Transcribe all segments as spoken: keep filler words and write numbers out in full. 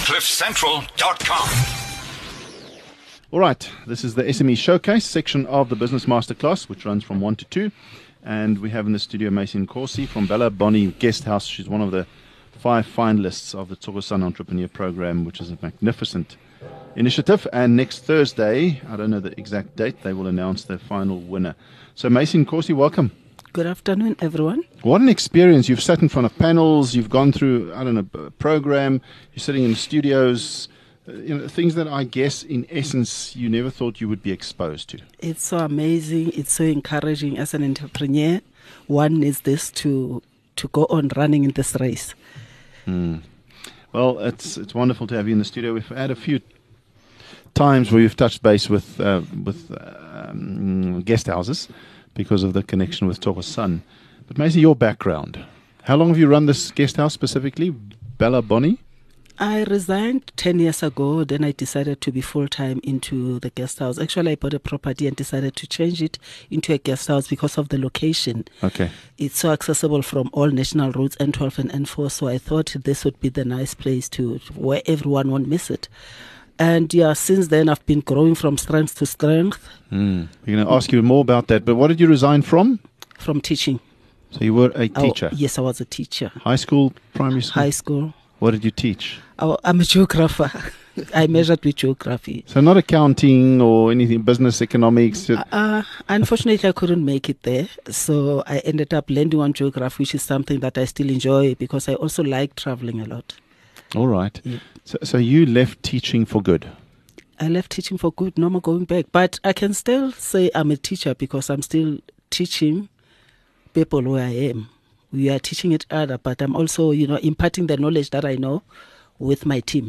cliff central dot com. All right, this is the S M E Showcase section of the Business Masterclass, which runs from one to two. And we have in the studio Macy Nkosi from Bella Bonnie Guesthouse. She's one of the five finalists of the Tsokosan Entrepreneur Program, which is a magnificent initiative. And next Thursday, I don't know the exact date, they will announce the final winner. So Macy Nkosi, welcome. Good afternoon, everyone. What an experience. You've sat in front of panels, you've gone through, I don't know, a program, you're sitting in studios, uh, you know, things that I guess in essence you never thought you would be exposed to. It's so amazing. It's so encouraging as an entrepreneur. One needs this to to go on running in this race. Hmm. Well, it's it's wonderful to have you in the studio. We've had a few times where we've touched base with uh, with um, guest houses because of the connection with Tsokosan. But Macy, your background. How long have you run this guest house specifically, Bella Bonnie? I resigned ten years ago. Then I decided to be full-time into the guest house. Actually, I bought a property and decided to change it into a guest house because of the location. Okay. It's so accessible from all national roads, N twelve and N four. So I thought this would be the nice place to where everyone won't miss it. And yeah, since then I've been growing from strength to strength. Mm. We're going to ask you more about that. But what did you resign from? From teaching. So you were a teacher? Oh, yes, I was a teacher. High school, primary school? High school. What did you teach? Oh, I'm a geographer. I measured with geography. So not accounting or anything, business economics? Uh, unfortunately, I couldn't make it there. So I ended up landing on geography, which is something that I still enjoy because I also like traveling a lot. All right. Yeah. So, so you left teaching for good? I left teaching for good, no more going back. But I can still say I'm a teacher because I'm still teaching people where I am. We are teaching each other, but I'm also, you know, imparting the knowledge that I know with my team.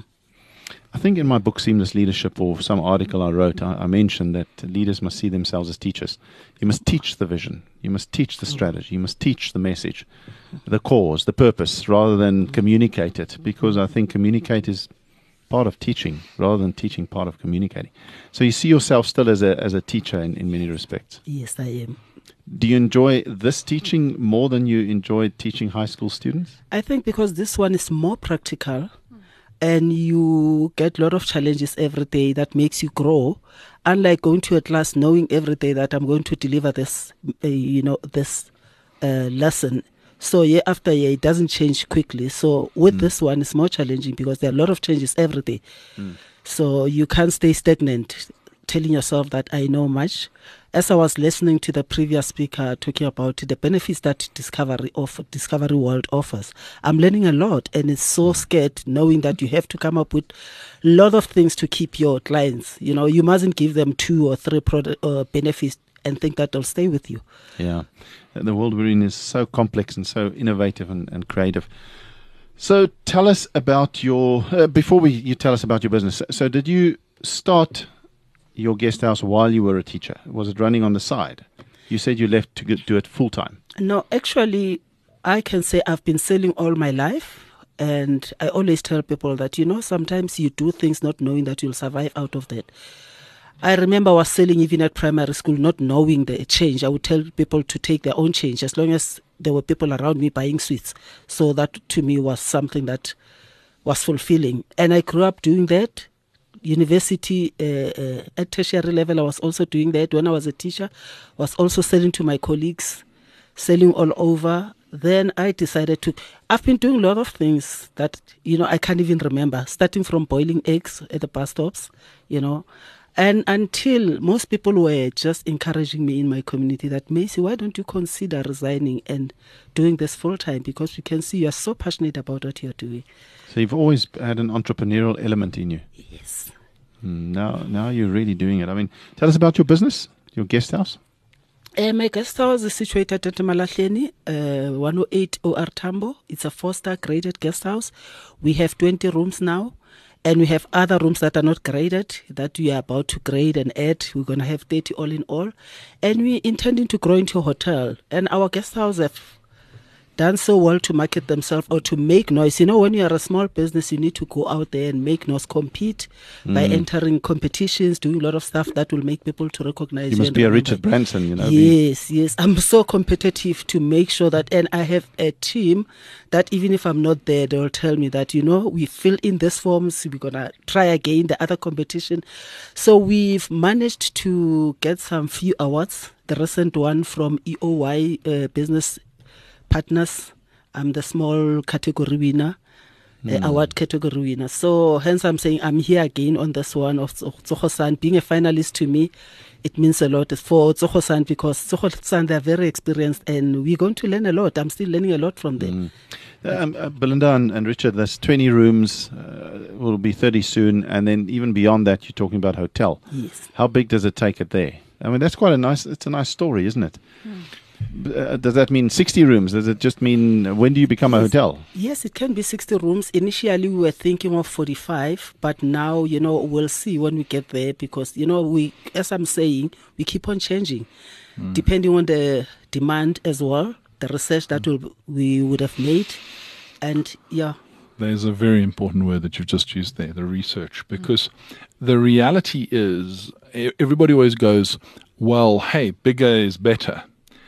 I think in my book, Seamless Leadership, or some article I wrote, I, I mentioned that leaders must see themselves as teachers. You must teach the vision. You must teach the strategy. You must teach the message, the cause, the purpose, rather than communicate it, because I think communicate is part of teaching rather than teaching part of communicating. So you see yourself still as a as a teacher in, in many respects. Yes, I am. Do you enjoy this teaching more than you enjoyed teaching high school students? I think because this one is more practical and you get a lot of challenges every day that makes you grow. Unlike going to a class knowing every day that I'm going to deliver this, uh, you know, this uh, lesson. So year after year, it doesn't change quickly. So with mm. this one, it's more challenging because there are a lot of changes every day. Mm. So you can't stay stagnant, telling yourself that I know much. As I was listening to the previous speaker talking about the benefits that Discovery of Discovery World offers, I'm learning a lot, and it's so scared knowing that you have to come up with a lot of things to keep your clients. You know, you mustn't give them two or three product uh, benefits and think that they'll stay with you. Yeah, the world we're in is so complex and so innovative and, and creative. So tell us about your uh, before we you tell us about your business. So did you start your guest house while you were a teacher? Was it running on the side? You said you left to get, do it full time. No, actually, I can say I've been selling all my life. And I always tell people that, you know, sometimes you do things not knowing that you'll survive out of that. I remember I was selling even at primary school, not knowing the change. I would tell people to take their own change as long as there were people around me buying sweets. So that to me was something that was fulfilling. And I grew up doing that. University, uh, uh, at tertiary level, I was also doing that. When I was a teacher, I was also selling to my colleagues, selling all over. Then I decided to, I've been doing a lot of things that, you know, I can't even remember, starting from boiling eggs at the bus stops, you know, and until most people were just encouraging me in my community that, Macy, why don't you consider resigning and doing this full time? Because we can see you are so passionate about what you're doing. So you've always had an entrepreneurial element in you. Yes. Now, now you're really doing it. I mean, tell us about your business, your guest house. Uh, my guest house is situated at Malahleni, uh, one oh eight O R Tambo. It's a four-star graded guest house. We have twenty rooms now, and we have other rooms that are not graded that we are about to grade and add. We're going to have thirty all in all. And we're intending to grow into a hotel. And our guest house have done so well to market themselves or to make noise. You know, when you are a small business, you need to go out there and make noise, compete mm. by entering competitions, doing a lot of stuff that will make people to recognize you. You must be a Richard Branson, you know. Yes, yes. I'm so competitive to make sure that, and I have a team that even if I'm not there, they will tell me that, you know, we fill in this forms, we're going to try again the other competition. So we've managed to get some few awards. The recent one from E O Y uh, Business Partners, I'm the small category winner, mm. uh, award category winner. So hence I'm saying I'm here again on this one of Tsogo-san. Being a finalist to me, it means a lot for Tsogo-san because Tsogo-san, they're very experienced and we're going to learn a lot. I'm still learning a lot from them. Mm. Um, uh, Belinda and, and Richard, there's twenty rooms, uh, will be thirty soon, and then even beyond that, you're talking about hotel. Yes. How big does it take it there? I mean, that's quite a nice, it's a nice story, isn't it? Mm. Uh, does that mean sixty rooms? Does it just mean, when do you become yes. a hotel? Yes, it can be sixty rooms. Initially, we were thinking of forty-five, but now, you know, we'll see when we get there because, you know, we, as I'm saying, we keep on changing, mm. depending on the demand as well, the research that mm. we'll, we would have made, and yeah. There's a very important word that you've just used there, the research, because mm. the reality is everybody always goes, well, hey, bigger is better.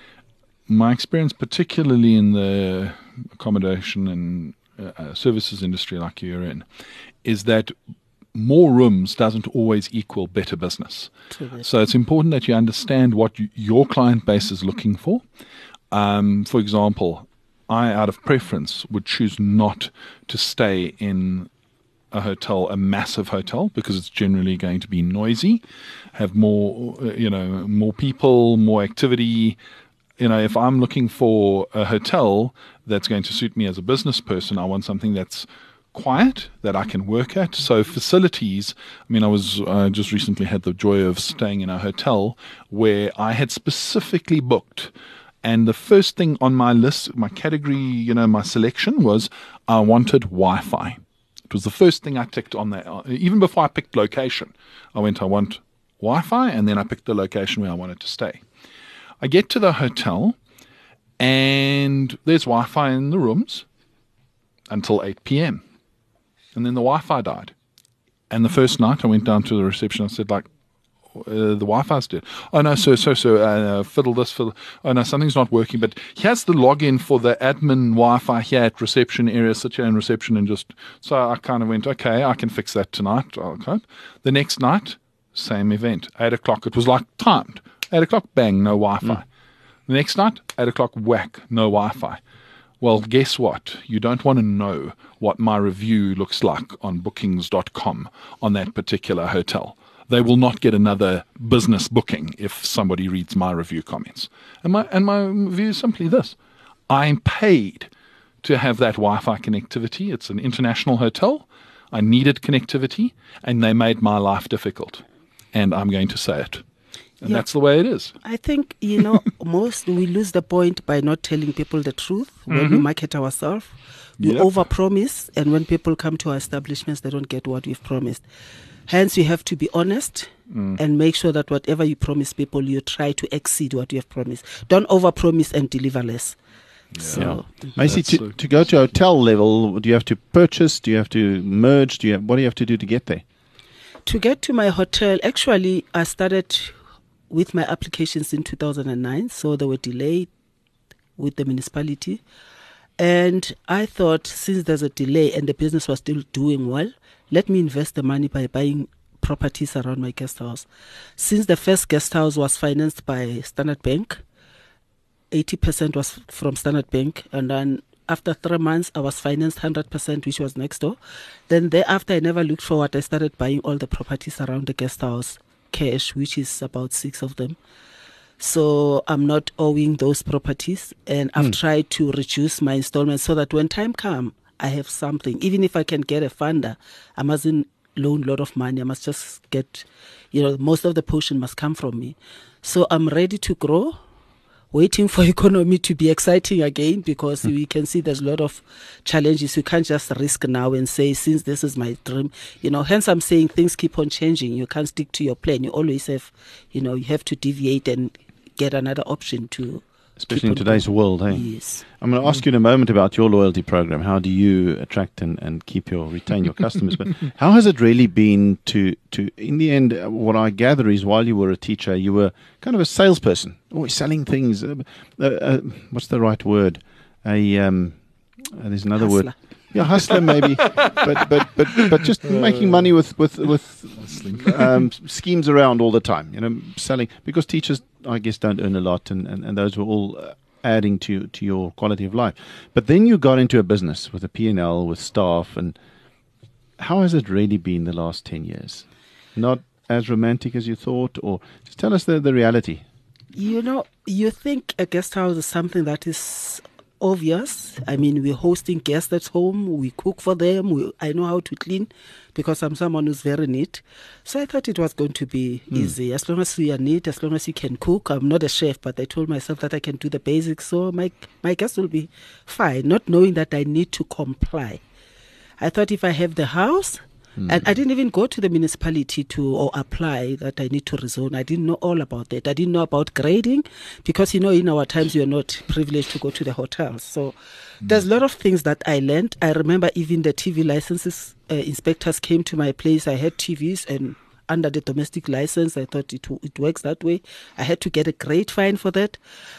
My experience, particularly in the accommodation and uh, services industry like you're in, is that more rooms doesn't always equal better business. So it's important that you understand what you, your client base is looking for. Um, for example, I, out of preference, would choose not to stay in a hotel, a massive hotel, because it's generally going to be noisy, have more, uh, you know, more people, more activity. You know, if I'm looking for a hotel that's going to suit me as a business person, I want something that's quiet, that I can work at. So facilities, I mean, I was uh, just recently had the joy of staying in a hotel where I had specifically booked. And the first thing on my list, my category, you know, my selection was I wanted Wi-Fi. It was the first thing I ticked on that. Even before I picked location, I went, I want Wi-Fi, and then I picked the location where I wanted to stay. I get to the hotel, and there's Wi-Fi in the rooms until eight p.m. And then the Wi-Fi died. And the first night I went down to the reception, I said, like, Uh, the Wi-Fi's dead. Oh no, so so so uh, fiddle this, fiddle. Oh no, something's not working. But here's the login for the admin Wi-Fi here at reception area. Sit here in reception and just. So I kind of went, okay, I can fix that tonight. Okay. The next night, same event, eight o'clock. It was like timed. Eight o'clock, bang, no Wi-Fi. Mm. The next night, eight o'clock, whack, no Wi-Fi. Well, guess what? You don't want to know what my review looks like on bookings dot com on that particular hotel. They will not get another business booking if somebody reads my review comments. And my and my view is simply this. I'm paid to have that Wi-Fi connectivity. It's an international hotel. I needed connectivity, and they made my life difficult. And I'm going to say it. And yeah. that's the way it is. I think, you know, most we lose the point by not telling people the truth when mm-hmm. we market ourselves. We yep. overpromise, and when people come to our establishments, they don't get what we've promised. Hence, you have to be honest mm. and make sure that whatever you promise people, you try to exceed what you have promised. Don't overpromise and deliver less. Yeah. So, yeah. Macy, to, to go to hotel level, do you have to purchase? Do you have to merge? Do you have, what do you have to do to get there? To get to my hotel, actually, I started with my applications in two thousand nine, so they were delayed with the municipality. And I thought, since there's a delay and the business was still doing well, let me invest the money by buying properties around my guest house. Since the first guest house was financed by Standard Bank, eighty percent was from Standard Bank, and then after three months, I was financed one hundred percent, which was next door. Then thereafter, I never looked forward. I started buying all the properties around the guest house, cash, which is about six of them. So I'm not owing those properties, and I've mm. tried to reduce my installments so that when time comes, I have something. Even if I can get a funder, I mustn't loan a lot of money. I must just get, you know, most of the portion must come from me. So I'm ready to grow, waiting for economy to be exciting again, because mm. we can see there's a lot of challenges. You can't just risk now and say, since this is my dream, you know, hence I'm saying things keep on changing. You can't stick to your plan. You always have, you know, you have to deviate and get another option to especially in keep on today's going. world. Hey, Yes. I'm going to ask you in a moment about your loyalty program. How do you attract and, and keep your retain your customers? But how has it really been to to in the end? uh, What I gather is while you were a teacher, you were kind of a salesperson, always selling things. Uh, uh, uh, what's the right word? A um, uh, there's another word. Hustler. Yeah, hustler maybe, but but but but just making money with with with um, schemes around all the time. You know, selling because teachers, I guess, don't earn a lot, and, and, and those were all uh, adding to to your quality of life. But then you got into a business with a P and L, with staff, and how has it really been the last ten years? Not as romantic as you thought, or just tell us the the reality. You know, you think a guest house is something that is obvious. I mean, we're hosting guests at home. We cook for them. We, I know how to clean because I'm someone who's very neat. So I thought it was going to be Mm. easy. As long as you are neat, as long as you can cook. I'm not a chef, but I told myself that I can do the basics. So my, my guests will be fine, not knowing that I need to comply. I thought if I have the house, and I didn't even go to the municipality to or apply that I need to rezone. I didn't know all about that. I didn't know about grading because, you know, in our times, you're not privileged to go to the hotels. So there's a lot of things that I learned. I remember even the T V licenses, uh, inspectors came to my place. I had T Vs and under the domestic license, I thought it, w- it works that way. I had to get a grade fine for that.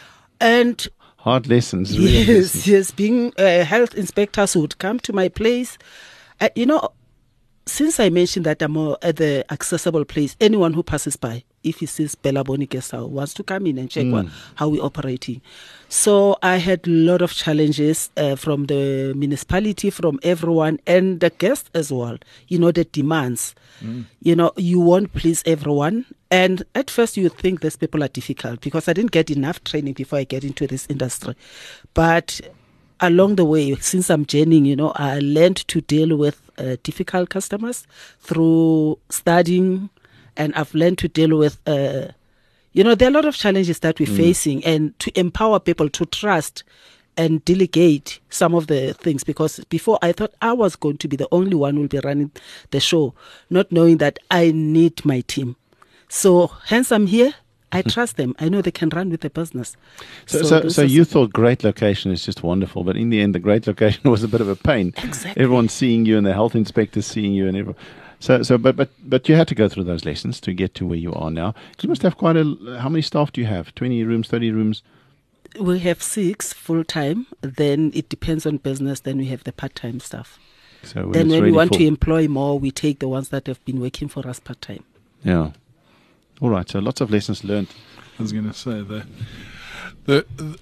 And Hard lessons, real yes, lessons. yes, being uh, health inspectors would come to my place. Uh, you know, since I mentioned that I'm uh, at the accessible place, anyone who passes by, if he sees Bella Boni Guest House, wants to come in and check what, how we're operating. So I had a lot of challenges uh, from the municipality, from everyone, and the guests as well. You know, the demands. You know, you won't please everyone. And at first you think these people are difficult because I didn't get enough training before I get into this industry. But along the way, since I'm journeying, you know, I learned to deal with uh, difficult customers through studying, and I've learned to deal with, uh, you know, there are a lot of challenges that we're facing, and to empower people to trust and delegate some of the things, because before I thought I was going to be the only one who will be running the show, not knowing that I need my team. So hence I'm here. I trust them. I know they can run with the business. So, so, those so are you some- thought great location is just wonderful, but in the end, the great location was a bit of a pain. Exactly. Everyone's seeing you, and the health inspectors seeing you, and everyone. So, so, but, but, but you had to go through those lessons to get to where you are now. You must have quite a. How many staff do you have? Twenty rooms, thirty rooms. We have six full time. Then it depends on business. Then we have the part time staff. So when Then it's when we really want full. to employ more, we take the ones that have been working for us part time. Yeah. All right. So lots of lessons learned. I was going to say the, the the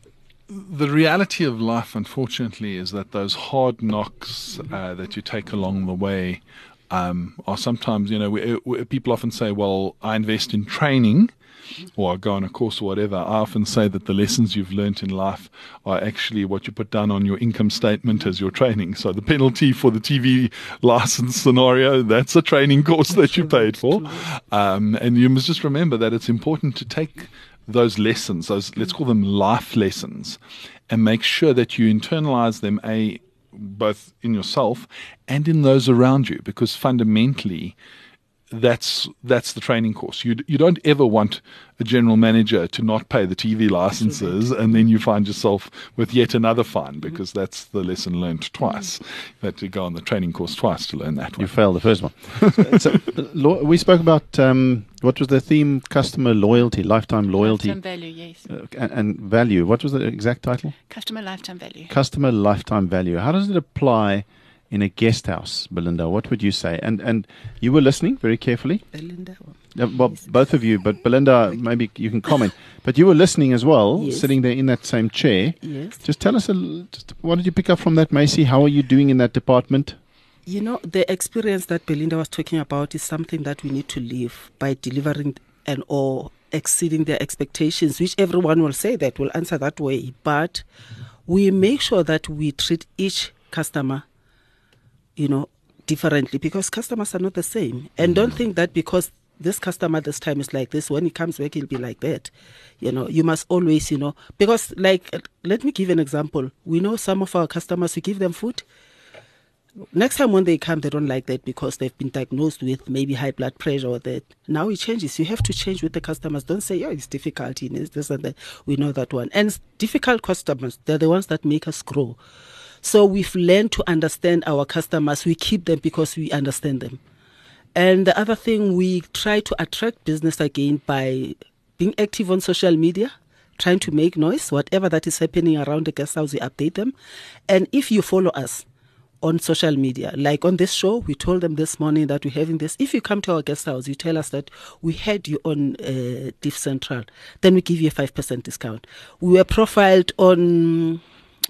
the reality of life, unfortunately, is that those hard knocks uh, that you take along the way um, are sometimes, you know, we, we, people often say, "Well, I invest in training." Or I go on a course or whatever. I often say that the lessons you've learnt in life are actually what you put down on your income statement as your training. So the penalty for the T V license scenario, that's a training course that you paid for. Um, and you must just remember that it's important to take those lessons, those, let's call them life lessons, and make sure that you internalize them, a both in yourself and in those around you, because fundamentally that's that's the training course. You you don't ever want a general manager to not pay the T V licenses, and then you find yourself with yet another fine, because that's the lesson learned twice. You had to go on the training course twice to learn that You one. failed the first one. so, uh, lo- we spoke about um, what was the theme? Customer loyalty, lifetime loyalty, Lifetime value, yes. uh, and, and value. What was the exact title? Customer lifetime value. Customer lifetime value. How does it apply in a guest house, Belinda? What would you say? And and you were listening very carefully. Belinda. Uh, well, both of you, but Belinda, maybe you can comment. But you were listening as well, Yes. sitting there in that same chair. Yes. Just tell us, a, l- just what did you pick up from that, Macy? How are you doing in that department? You know, the experience that Belinda was talking about is something that we need to live by delivering and or exceeding their expectations, which everyone will say that, will answer that way. But we make sure that we treat each customer, you know, differently, because customers are not the same. And don't think that because this customer this time is like this, when he comes back, he'll be like that. You know, you must always, you know, because like, uh, let me give an example. We know some of our customers, we give them food. Next time when they come, they don't like that because they've been diagnosed with maybe high blood pressure or that. Now it changes. You have to change with the customers. Don't say, oh, it's difficult. It's this and that. We know that one. And difficult customers, they're the ones that make us grow. So we've learned to understand our customers. We keep them because we understand them. And the other thing, we try to attract business again by being active on social media, trying to make noise. Whatever that is happening around the guest house, we update them. And if you follow us on social media, like on this show, we told them this morning that we're having this. If you come to our guest house, you tell us that we had you on uh, Diff Central, then we give you a five percent discount. We were profiled on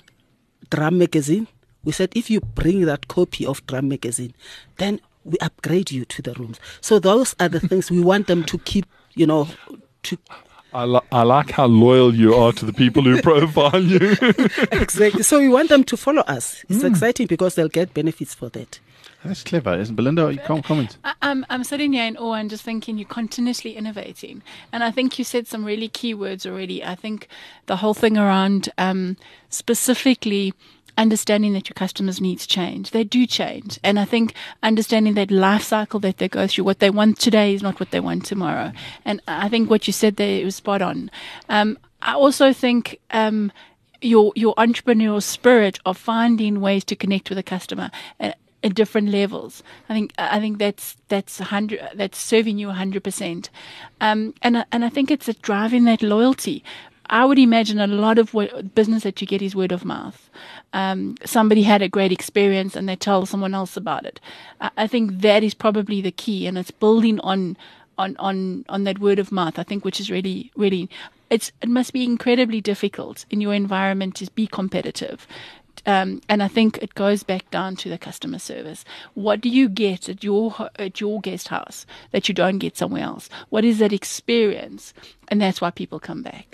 Drum Magazine. We said, if you bring that copy of Drum Magazine, then we upgrade you to the rooms. So those are the things we want them to keep, you know, to... I, li- I like how loyal you are to the people who profile you. Exactly. So we want them to follow us. It's mm. exciting because they'll get benefits for that. That's clever, isn't it? Belinda, you can't comment. I, I'm, I'm sitting here in awe and just thinking you're continuously innovating. And I think you said some really key words already. I think the whole thing around um, specifically understanding that your customers' needs change. They do change. And I think understanding that life cycle that they go through, what they want today is not what they want tomorrow. And I think what you said there was spot on. Um, I also think um, your your entrepreneurial spirit of finding ways to connect with a customer at, at different levels. I think I think that's that's a hundred that's serving you a hundred percent. Um, and and I think it's a driving that loyalty. I would imagine a lot of what, business that you get is word of mouth. Um, somebody had a great experience and they tell someone else about it. I, I think that is probably the key, and it's building on, on, on, on that word of mouth, I think, which is really, really, it's, it must be incredibly difficult in your environment to be competitive. Um, and I think it goes back down to the customer service. What do you get at your at your guest house that you don't get somewhere else? What is that experience? And that's why people come back.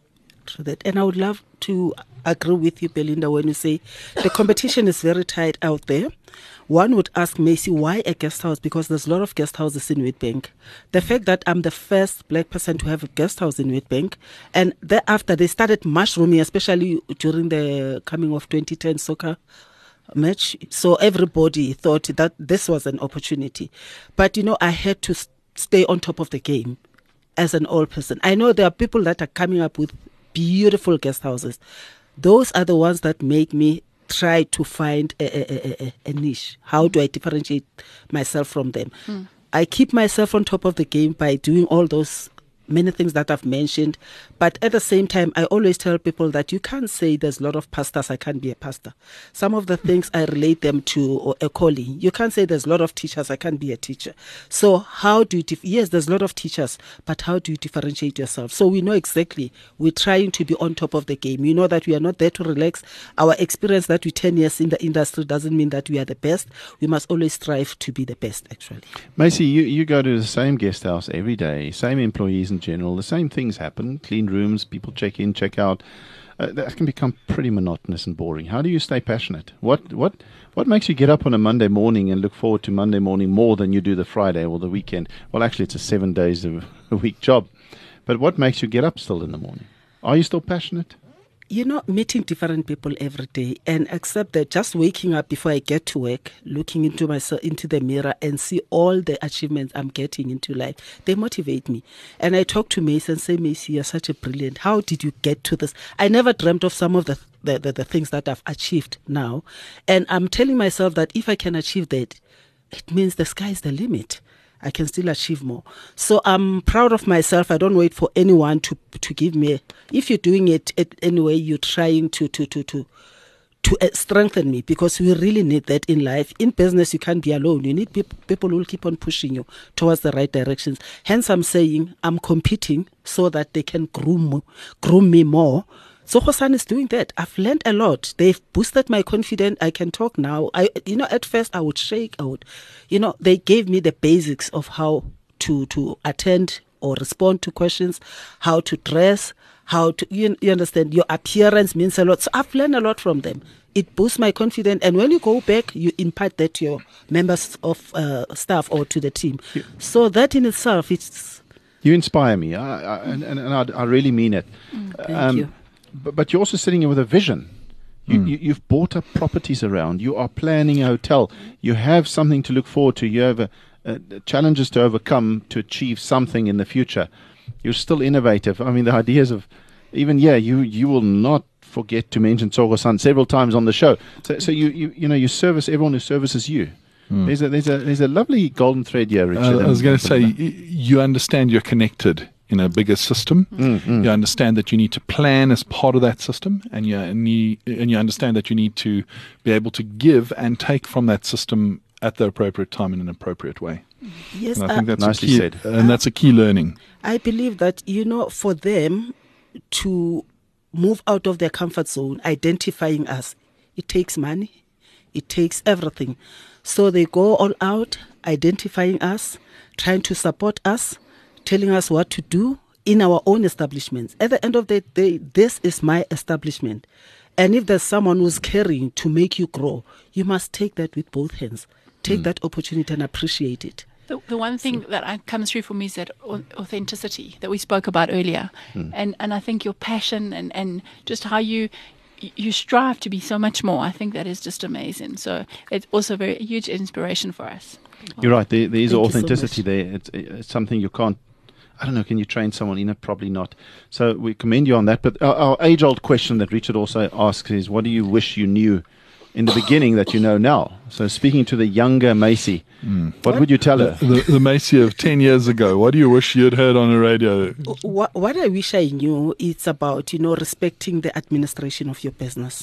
That. And I would love to agree with you, Belinda, when you say the competition is very tight out there. One would ask Macy, why a guest house? Because there's a lot of guest houses in Witbank. The fact that I'm the first black person to have a guest house in Witbank, and thereafter they started mushrooming, especially during the coming of twenty ten soccer match. So everybody thought that this was an opportunity. But, you know, I had to stay on top of the game as an old person. I know there are people that are coming up with beautiful guest houses. Those are the ones that make me try to find a, a, a, a niche. How do I differentiate myself from them? Mm. I keep myself on top of the game by doing all those many things that I've mentioned. But at the same time, I always tell people that you can't say there's a lot of pastors, I can't be a pastor. Some of the things I relate them to a calling. You can't say there's a lot of teachers, I can't be a teacher. So how do you, dif- yes, there's a lot of teachers, but how do you differentiate yourself? So we know exactly, we're trying to be on top of the game. You know that we are not there to relax. Our experience that we ten years in the industry doesn't mean that we are the best. We must always strive to be the best, actually. Macy, you, you go to the same guest house every day, same employees in general, the same things happen, clean rooms, people check in, check out. Uh, that can become pretty monotonous and boring. How do you stay passionate? What what what makes you get up on a Monday morning and look forward to Monday morning more than you do the Friday or the weekend? Well, actually, it's a seven days a, a week job. But what makes you get up still in the morning? Are you still passionate? You know, meeting different people every day, and accept that just waking up before I get to work, looking into myself, into the mirror and see all the achievements I'm getting into life, they motivate me. And I talk to Macy and say, Macy, you're such a brilliant. How did you get to this? I never dreamt of some of the the, the, the things that I've achieved now. And I'm telling myself that if I can achieve that, it means the sky is the limit. I can still achieve more. So I'm proud of myself. I don't wait for anyone to to give me. If you're doing it, it anyway, you're trying to to to to to uh, strengthen me, because we really need that in life. In business, you can't be alone. You need pe- people who will keep on pushing you towards the right directions. Hence, I'm saying I'm competing so that they can groom groom me more. So Hosan is doing that. I've learned a lot. They've boosted my confidence. I can talk now. I, you know, at first I would shake. I would, you know, they gave me the basics of how to to attend or respond to questions, how to dress, how to, you, you understand, your appearance means a lot. So I've learned a lot from them. It boosts my confidence. And when you go back, you impart that to your members of uh, staff or to the team. Yeah. So that in itself, it's... You inspire me. I, I, and and I, I really mean it. Mm, thank um, you. But, but you're also sitting here with a vision. You, you, you've bought up properties around. You are planning a hotel. You have something to look forward to. You have a, a, challenges to overcome to achieve something in the future. You're still innovative. I mean, the ideas of even, yeah, you, you will not forget to mention Tsogo-san several times on the show. So, so you, you, you know, you service everyone who services you. Mm. There's a there's a there's a lovely golden thread here, Richard. Uh, I was going to say, you understand you're connected in a bigger system. Mm, mm. You understand that you need to plan as part of that system, and you and you, and you understand that you need to be able to give and take from that system at the appropriate time in an appropriate way. Yes, and I think uh, that's nicely a key, said. and that's a key learning. I believe that, you know, for them to move out of their comfort zone, identifying us, it takes money, it takes everything. So they go all out, identifying us, trying to support us, telling us what to do in our own establishments. At the end of the day, this is my establishment. And if there's someone who's caring to make you grow, you must take that with both hands. Take mm. that opportunity and appreciate it. The, the one thing so. that I, comes through for me is that authenticity that we spoke about earlier. Mm. And, and I think your passion and, and just how you... you strive to be so much more. I think that is just amazing. So it's also very a huge inspiration for us. You're right. There, there is Thank authenticity so there. It's, it's something you can't, I don't know, can you train someone in it? Probably not. So we commend you on that. But our, our age-old question that Richard also asks is, what do you wish you knew in the beginning that you know now? So speaking to the younger Macy, mm. what, what would you tell her? The, the, the Macy of ten years ago, what do you wish you had heard on the radio? What, what I wish I knew, it's about, you know, respecting the administration of your business.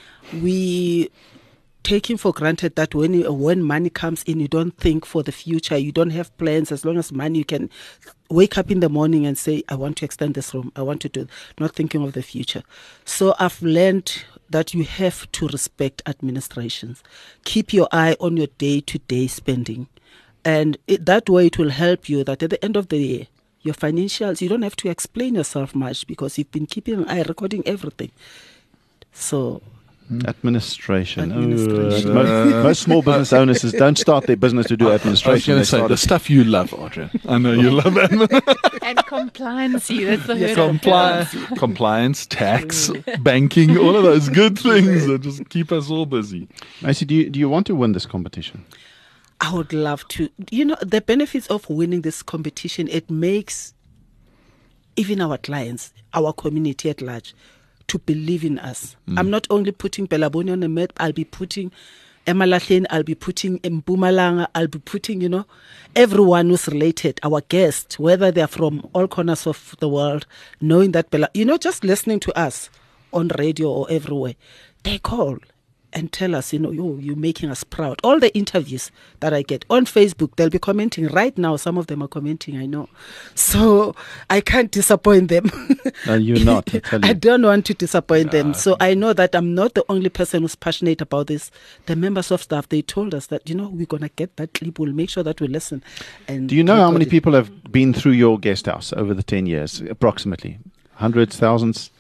We taking for granted that when you, when money comes in, you don't think for the future. You don't have plans. As long as money, you can wake up in the morning and say, I want to extend this room. I want to do, not thinking of the future. So I've learned that you have to respect administrations. Keep your eye on your day-to-day spending. And it, that way it will help you that at the end of the year, your financials, you don't have to explain yourself much because you've been keeping an eye, recording everything. So... Administration. Administration. Uh, most, most small business owners is don't start their business to do administration. I was going to say, the stuff you love, Audrey. I know you love admin. And compliance. That's the Yes, hurdle. Compli- compliance, tax, banking, all of those good things that just keep us all busy. Macy, do you, do you want to win this competition? I would love to. You know, the benefits of winning this competition, it makes even our clients, our community at large, to believe in us. Mm. I'm not only putting Belaboni on the map, I'll be putting Emalahleni, I'll be putting Mpumalanga, I'll be putting, you know, everyone who's related, our guests, whether they're from all corners of the world, knowing that, Bela, you know, just listening to us on radio or everywhere, they call and tell us, you know, yo, you're making us proud. All the interviews that I get on Facebook, they'll be commenting right now. Some of them are commenting, I know. So I can't disappoint them. No, you're not. I, tell you. I don't want to disappoint uh, them. So I know that I'm not the only person who's passionate about this. The members of staff, they told us that, you know, we're going to get that clip. We'll make sure that we listen. And do you know how many it. people have been through your guest house over the ten years, approximately? Hundreds, thousands?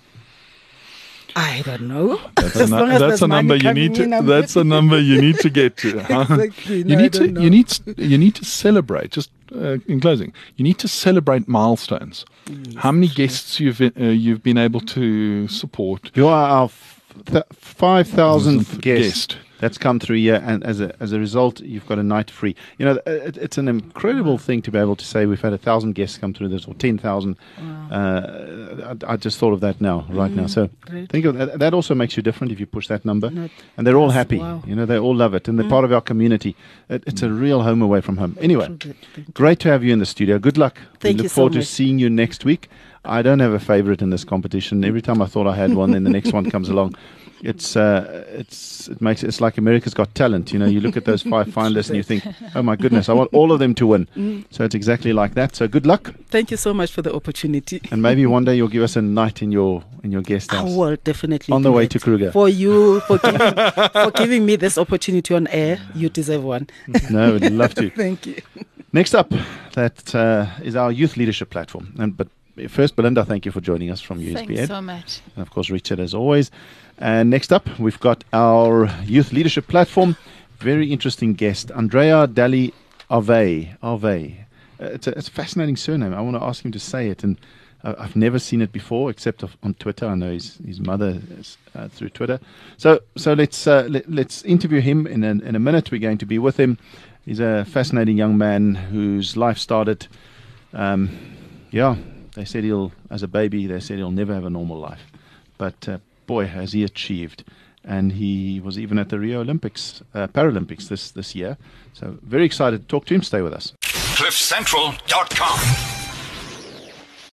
I don't know. That's a, nu- that's a number you need to. In, that's a number you need to get to. Huh? Exactly. You no, need to. know. You need. You need to celebrate. Just uh, in closing, you need to celebrate milestones. Yes, How many guests you've uh, you've been able to support? You are our f- th- five thousandth guest. guest that's come through here, and as a as a result, you've got a night free. You know, it, it's an incredible thing to be able to say we've had a thousand guests come through this, or ten thousand. Wow. Uh, I, I just thought of that now, right mm, now. So great. think of that. That also makes you different if you push that number, no, and they're all happy. Wow. You know, they all love it, and they're mm. part of our community. It, it's mm. a real home away from home. Anyway, great to have you in the studio. Good luck. Thank we you look forward so to seeing you next week. I don't have a favorite in this competition. Every time I thought I had one, then the next one comes along. It's uh, it's it makes it's like America's Got Talent. You know, you look at those five finalists and you think, oh my goodness, I want all of them to win. Mm. So it's exactly like that. So good luck. Thank you so much for the opportunity. And maybe one day you'll give us a night in your in your guest house. I will definitely on the way to Kruger. For you for giving, for giving me this opportunity on air. You deserve one. No, we'd love to. Thank you. Next up, that uh, is our youth leadership platform. And but first, Belinda, thank you for joining us from U S B Ed. Thanks so much. And of course, Richard, as always. And next up, we've got our youth leadership platform. Very interesting guest, Andrea Dali Ave. Ave. Uh, it's, a, it's a fascinating surname. I want to ask him to say it. And Uh, I've never seen it before, except of, on Twitter. I know his his mother is, uh, through Twitter. So so let's uh, let, let's interview him in a, in a minute. We're going to be with him. He's a fascinating young man whose life started. Um, yeah, they said he'll as a baby. They said he'll never have a normal life, but uh, boy, has he achieved. And he was even at the Rio Olympics, uh, Paralympics this, this year. So very excited to talk to him. Stay with us. cliff central dot com